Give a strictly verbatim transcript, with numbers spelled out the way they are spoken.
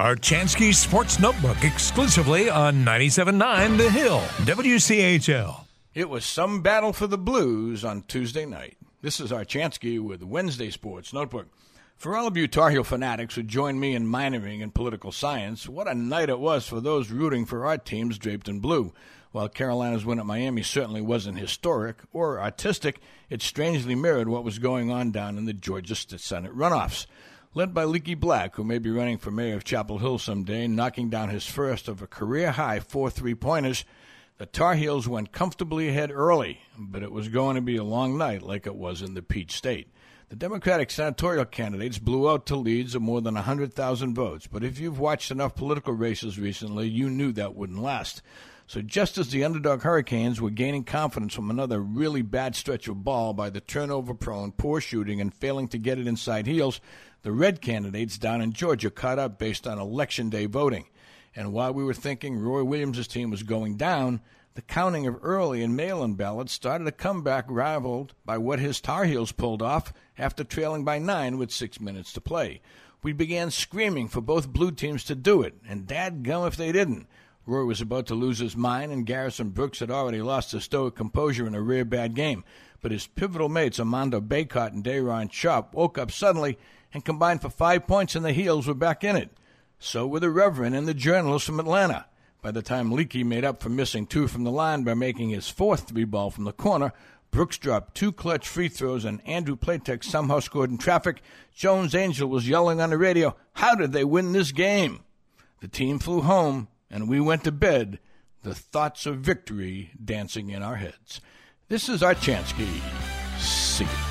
Archansky Sports Notebook exclusively on ninety-seven point nine The Hill, W C H L. It was some battle for the Blues on Tuesday night. This is Archansky with Wednesday Sports Notebook. For all of you Tar Heel fanatics who joined me in minoring in political science, what a night it was for those rooting for our teams draped in blue. While Carolina's win at Miami certainly wasn't historic or artistic, it strangely mirrored what was going on down in the Georgia Senate runoffs. Led by Leaky Black, who may be running for mayor of Chapel Hill someday, knocking down his first of a career-high four three-pointers, the Tar Heels went comfortably ahead early, but it was going to be a long night like it was in the Peach State. The Democratic senatorial candidates blew out to leads of more than one hundred thousand votes, but if you've watched enough political races recently, you knew that wouldn't last. So just as the underdog Hurricanes were gaining confidence from another really bad stretch of ball by the turnover-prone, poor shooting, and failing to get it inside Heels, the red candidates down in Georgia caught up based on Election Day voting. And while we were thinking Roy Williams' team was going down, the counting of early and mail-in ballots started a comeback rivaled by what his Tar Heels pulled off after trailing by nine with six minutes to play. We began screaming for both blue teams to do it, and dadgum if they didn't. Roy was about to lose his mind, and Garrison Brooks had already lost his stoic composure in a rare bad game. But his pivotal mates, Armando Baycott and Dayron Sharp, woke up suddenly and combined for five points, and the Heels were back in it. So were the Reverend and the journalist from Atlanta. By the time Leakey made up for missing two from the line by making his fourth three-ball from the corner, Brooks dropped two clutch free throws, and Andrew Platek somehow scored in traffic. Jones Angell was yelling on the radio, "How did they win this game?" The team flew home, and we went to bed, the thoughts of victory dancing in our heads. This is Archansky. See you.